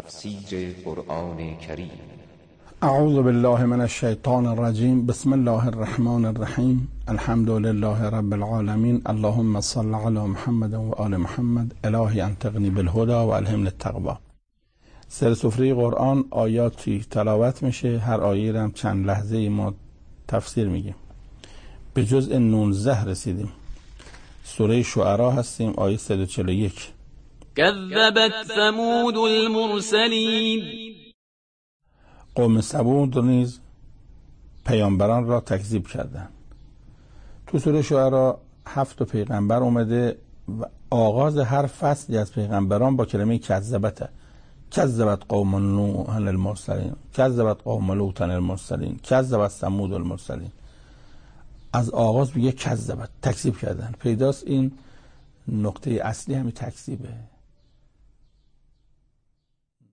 تفسیر قرآن کریم. اعوذ بالله من الشیطان الرجیم. بسم الله الرحمن الرحیم. الحمد لله رب العالمین. اللهم صل علی محمد و آل محمد. الهی انطقنی بالهدى و الهمنی التقوی. سر سفره قرآن آیاتی تلاوت میشه، هر آیه هم چند لحظه ما تفسیر میگیم. به جزء 19 رسیدیم. سوره شعرا هستیم، آیه 141. كذبت ثمود المرسلین. قوم ثمود نیز پیامبران را تکذیب کردند. تو سوره شعرا 7 پیغمبر اومده و آغاز هر فصلی از پیغمبران با کلمه کذبت. کذبت قوم نوح المرسلین، کذبت قوم لوط المرسلین، کذبت ثمود المرسلین. از آغاز میگه کذبت، تکذیب کردن. پیداست این نقطه اصلی همین تکذیبه.